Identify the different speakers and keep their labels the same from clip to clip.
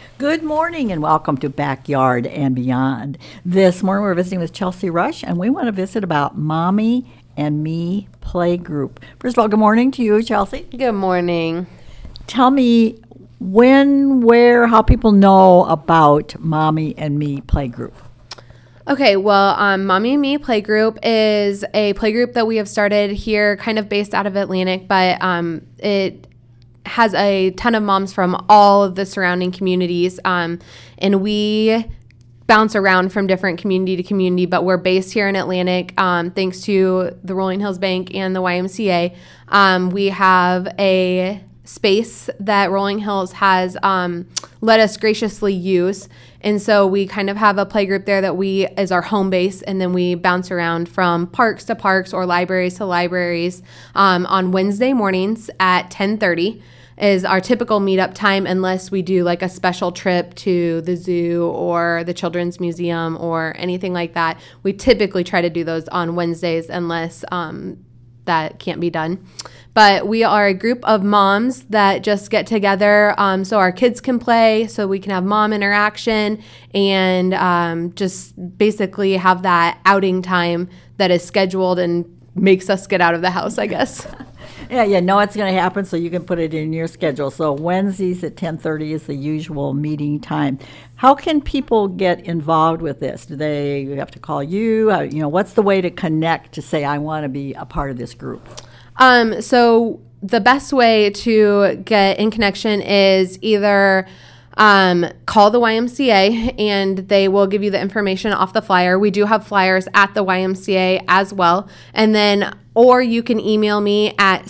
Speaker 1: Good morning and welcome to Backyard and Beyond. This morning we're visiting with Chelsea Rush and we want to visit about Mommy and Me Play Group. First of all, good morning to you, Chelsea.
Speaker 2: Good morning.
Speaker 1: Tell me when, where, how people know about Mommy and Me Play Group.
Speaker 2: Okay, well, Mommy and Me Playgroup is a playgroup that we have started here, kind of based out of Atlantic, but it has a ton of moms from all of the surrounding communities, and we bounce around from different community to community, but we're based here in Atlantic, thanks to the Rolling Hills Bank and the YMCA. We have a space that Rolling Hills has let us graciously use. And so we kind of have a playgroup there that we is our home base, and then we bounce around from parks to parks or libraries to libraries on Wednesday mornings at 10:30 is our typical meetup time, unless we do like a special trip to the zoo or the Children's Museum or anything like that. We typically try to do those on Wednesdays unless that can't be done. But we are a group of moms that just get together so our kids can play, so we can have mom interaction, and just basically have that outing time that is scheduled and makes us get out of the house, I guess.
Speaker 1: Yeah, you know it's going to happen, so you can put it in your schedule. So Wednesdays at 10:30 is the usual meeting time. How can people get involved with this? Do they have to call you? What's the way to connect to say, I want to be a part of this group?
Speaker 2: So the best way to get in connection is either call the YMCA and they will give you the information off the flyer. We do have flyers at the YMCA as well. And then, or you can email me at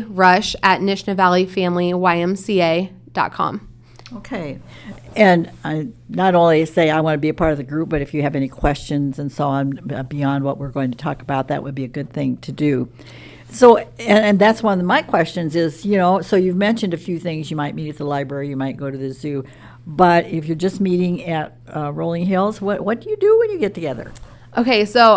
Speaker 2: crush@NishnaValleyFamilyYMCA.com.
Speaker 1: Okay. And I not only say I want to be a part of the group, but if you have any questions and so on beyond what we're going to talk about, that would be a good thing to do. So, and that's one of my questions is, so you've mentioned a few things. You might meet at the library, you might go to the zoo. But if you're just meeting at Rolling Hills, what do you do when you get together?
Speaker 2: Okay, so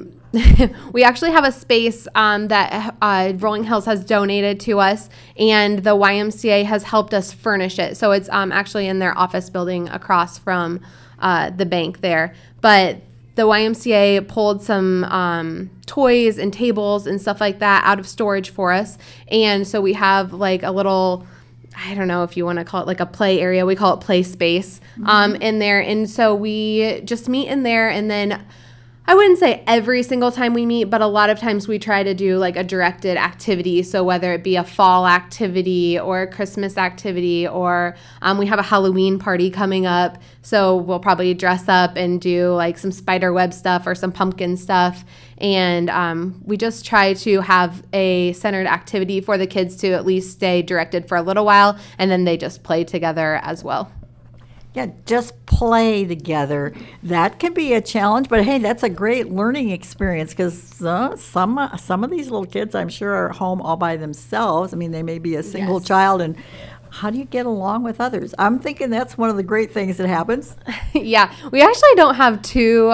Speaker 2: we actually have a space that Rolling Hills has donated to us, and the YMCA has helped us furnish it. So it's actually in their office building across from the bank there. But the YMCA pulled some toys and tables and stuff like that out of storage for us. And so we have like a little, I don't know if you want to call it like a play area. We call it play space in there. And so we just meet in there, and then I wouldn't say every single time we meet, but a lot of times we try to do like a directed activity. So whether it be a fall activity or a Christmas activity, or we have a Halloween party coming up. So we'll probably dress up and do like some spider web stuff or some pumpkin stuff. And we just try to have a centered activity for the kids to at least stay directed for a little while, and then they just play together as well.
Speaker 1: Yeah, just play together. That can be a challenge, but hey, that's a great learning experience because some of these little kids, I'm sure, are home all by themselves. I mean, they may be a single child, and how do you get along with others? I'm thinking that's one of the great things that happens.
Speaker 2: Yeah, we actually don't have too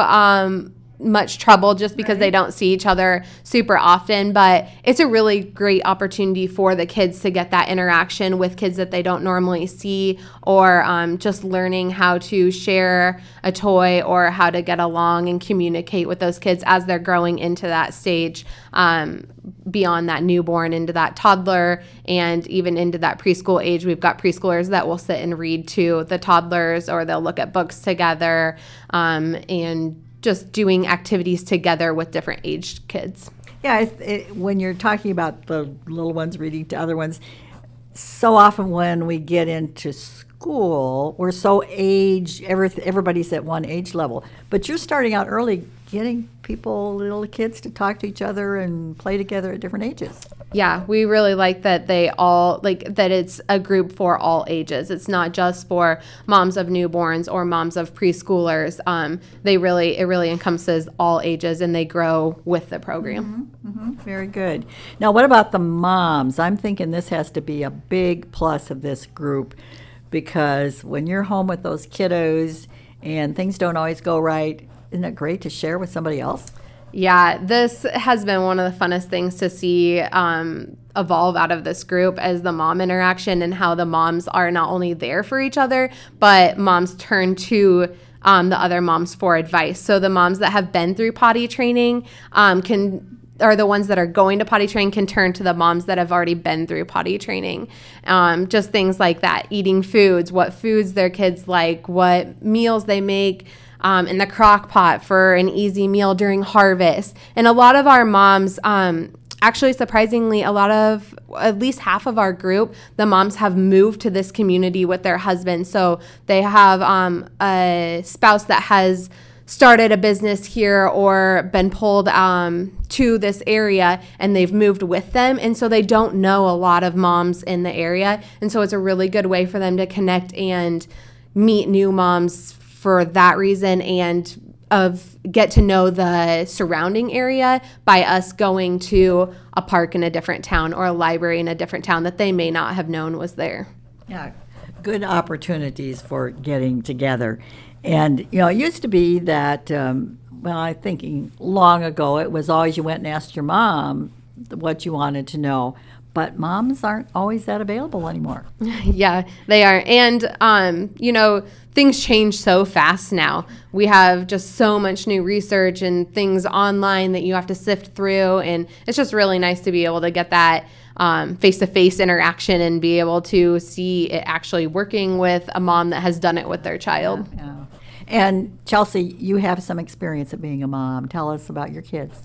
Speaker 2: much trouble just because they don't see each other super often, but it's a really great opportunity for the kids to get that interaction with kids that they don't normally see, or just learning how to share a toy or how to get along and communicate with those kids as they're growing into that stage, beyond that newborn into that toddler and even into that preschool age. We've got preschoolers that will sit and read to the toddlers, or they'll look at books together, and just doing activities together with different aged kids.
Speaker 1: Yeah, when you're talking about the little ones reading to other ones, so often when we get into school, we're so everybody's at one age level. But you're starting out early, getting little kids to talk to each other and play together at different ages.
Speaker 2: Yeah, we really like that that it's a group for all ages. It's not just for moms of newborns or moms of preschoolers. It really encompasses all ages, and they grow with the program.
Speaker 1: Very good. Now, what about the moms? I'm thinking this has to be a big plus of this group, because when you're home with those kiddos and things don't always go right, isn't it great to share with somebody else?
Speaker 2: Yeah, this has been one of the funnest things to see evolve out of this group as the mom interaction and how the moms are not only there for each other, but moms turn to the other moms for advice. So the moms that have been through potty training are the ones that are going to potty train can turn to the moms that have already been through potty training. Just things like that, eating foods, what foods their kids like, what meals they make in the crock pot for an easy meal during harvest. And a lot of our moms, actually surprisingly, at least half of our group, the moms have moved to this community with their husbands. So they have a spouse that has started a business here or been pulled to this area, and they've moved with them. And so they don't know a lot of moms in the area. And so it's a really good way for them to connect and meet new moms for that reason, and get to know the surrounding area by us going to a park in a different town or a library in a different town that they may not have known was there.
Speaker 1: Yeah, good opportunities for getting together. And, it used to be that, I'm thinking long ago, it was always you went and asked your mom what you wanted to know. But moms aren't always that available anymore.
Speaker 2: Yeah, they are. And, things change so fast now. We have just so much new research and things online that you have to sift through. And it's just really nice to be able to get that face-to-face interaction and be able to see it actually working with a mom that has done it with their child.
Speaker 1: Yeah. And Chelsea, you have some experience of being a mom. Tell us about your kids.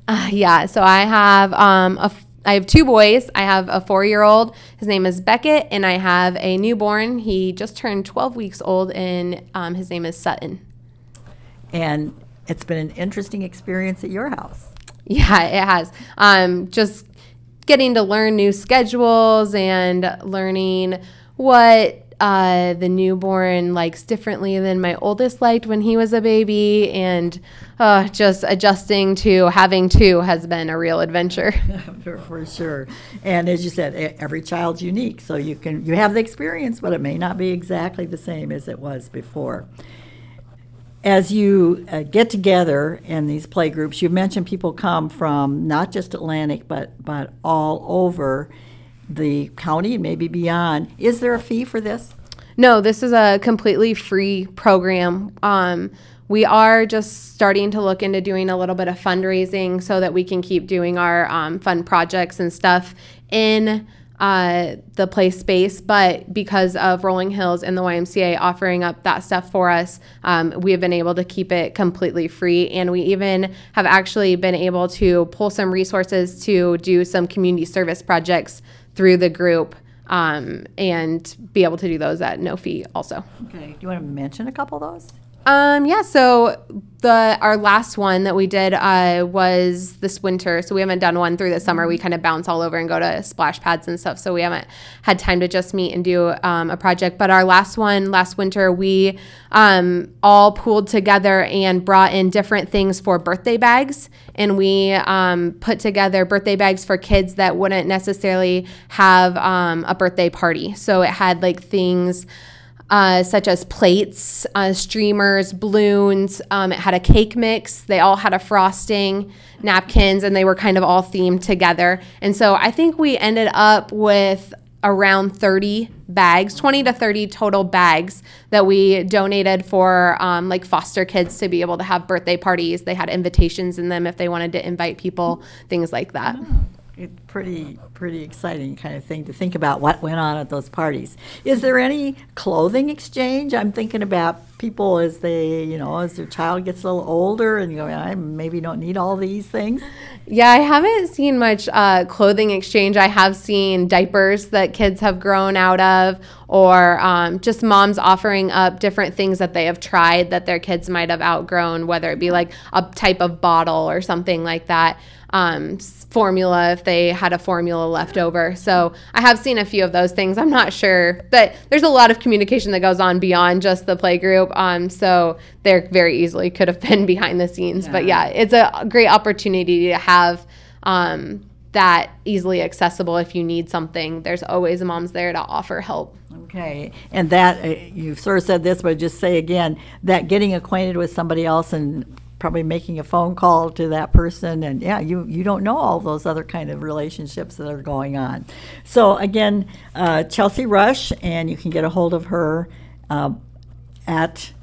Speaker 2: So I have I have two boys. I have a 4-year-old. His name is Beckett, and I have a newborn. He just turned 12 weeks old, and his name is Sutton.
Speaker 1: And it's been an interesting experience at your house.
Speaker 2: Yeah, it has. Just getting to learn new schedules and learning what the newborn likes differently than my oldest liked when he was a baby, and just adjusting to having two has been a real adventure.
Speaker 1: For sure. And as you said, every child's unique, so you have the experience, but it may not be exactly the same as it was before. As you get together in these play groups, you mentioned people come from not just Atlantic, but all over the county and maybe beyond. Is there a fee for this?
Speaker 2: No, this is a completely free program. We are just starting to look into doing a little bit of fundraising so that we can keep doing our fun projects and stuff in the play space. But because of Rolling Hills and the YMCA offering up that stuff for us, we have been able to keep it completely free. And we even have actually been able to pull some resources to do some community service projects through the group and be able to do those at no fee also.
Speaker 1: Okay. Do you want to mention a couple of those?
Speaker 2: So our last one that we did was this winter. So we haven't done one through the summer. We kind of bounce all over and go to splash pads and stuff. So we haven't had time to just meet and do a project. But our last one last winter, we all pooled together and brought in different things for birthday bags. And we put together birthday bags for kids that wouldn't necessarily have a birthday party. So it had like things such as plates, streamers, balloons. It had a cake mix. They all had a frosting, napkins, and they were kind of all themed together. And so I think we ended up with around 30 bags, 20 to 30 total bags that we donated for like foster kids to be able to have birthday parties. They had invitations in them if they wanted to invite people, things like that.
Speaker 1: Oh. It's pretty exciting kind of thing to think about what went on at those parties. Is there any clothing exchange? I'm thinking about people as as their child gets a little older and I maybe don't need all these things.
Speaker 2: Yeah, I haven't seen much clothing exchange. I have seen diapers that kids have grown out of, or just moms offering up different things that they have tried that their kids might have outgrown, whether it be like a type of bottle or something like that. Formula, if they had a formula left over. So I have seen a few of those things. I'm not sure, but there's a lot of communication that goes on beyond just the play group. So there very easily could have been behind the scenes. Yeah. But yeah, it's a great opportunity to have that easily accessible. If you need something, there's always moms there to offer help.
Speaker 1: Okay, and that you've sort of said this, but just say again that getting acquainted with somebody else and probably making a phone call to that person, and yeah, you don't know all those other kind of relationships that are going on. So again, Chelsea Rush, and you can get a hold of her at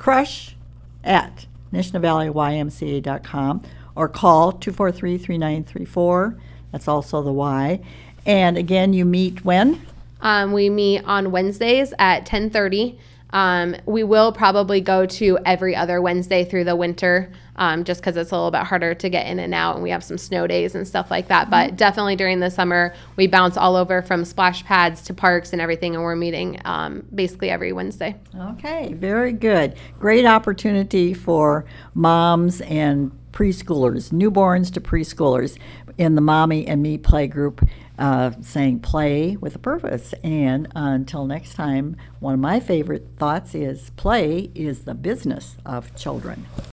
Speaker 1: crush@NishnaValleyYMCA.com or call 243-3934. That's also the Y. And again, you meet when?
Speaker 2: We meet on Wednesdays at 10:30. We will probably go to every other Wednesday through the winter, just because it's a little bit harder to get in and out, and we have some snow days and stuff like that. But definitely during the summer, we bounce all over from splash pads to parks and everything, and we're meeting basically every Wednesday.
Speaker 1: Okay, very good. Great opportunity for moms and preschoolers, newborns to preschoolers, in the Mommy and Me play group, saying play with a purpose. And until next time, one of my favorite thoughts is play is the business of children.